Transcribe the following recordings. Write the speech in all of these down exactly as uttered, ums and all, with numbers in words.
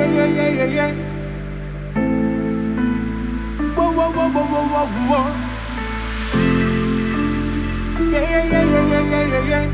yeah, yeah, yeah, yeah. Whoa, whoa, whoa, whoa, whoa, whoa, whoa. Yeah, yeah, yeah, yeah, yeah, yeah, yeah, yeah.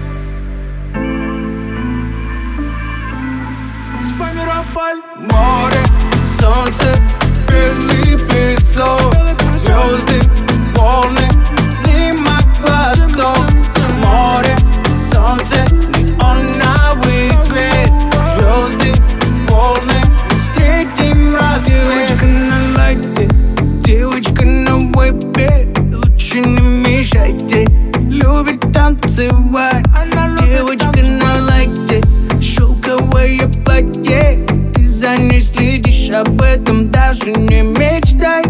Сформировал море, солнце, белый песок, звезды, волны, дыма, глоток. Море, солнце, неоновый свет, звезды, волны, встретим рассвет. Девочка на лайте, девочка на вебе, лучше не мешайте, любит танцевать. Девочка на лайте, шелковое платье, ты за ней следишь, об этом даже не мечтай.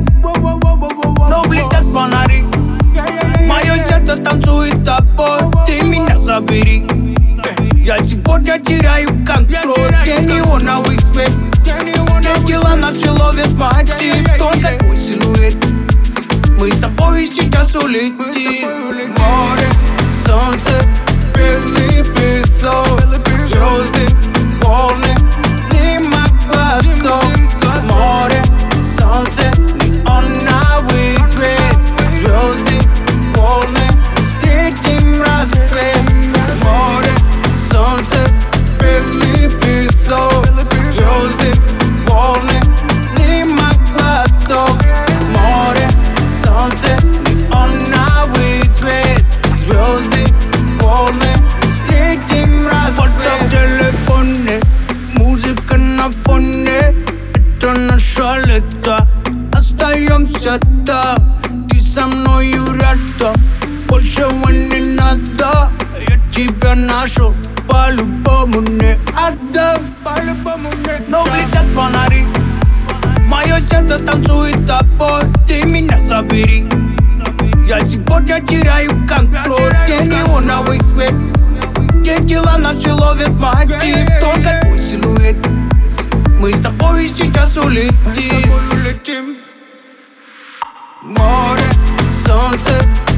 Но блестят фонари, мое сердце танцует с тобой, ты меня забери. Я сегодня теряю контроль, где неоновый свет, где тела наши ловят мотив, только твой силуэт. Мы с тобой сейчас улетим. Море, солнце, белый песок, звезды, волны, дыма, глоток. Море, солнце, неоновый свет, звезды, волны, встретим рассвет. Море, солнце, белый песок, звезды, волны, дыма, глоток. Море, солнце, неоновый свет, звезды, волны, встретим рассвет. Фото в телефоне, музыка на фоне, это наше лето. Остаемся там, ты со мною рядом, большего не надо. Я тебя нашел, по-любому не отдам, по-любому не. Но блестят фонари, мое сердце танцует с тобой, ты меня забери. Я сегодня теряю контроль, где неоновый свет, где тела наши ловят мотив, только твой силуэт. Мы с тобой сейчас улетим. Море, солнце,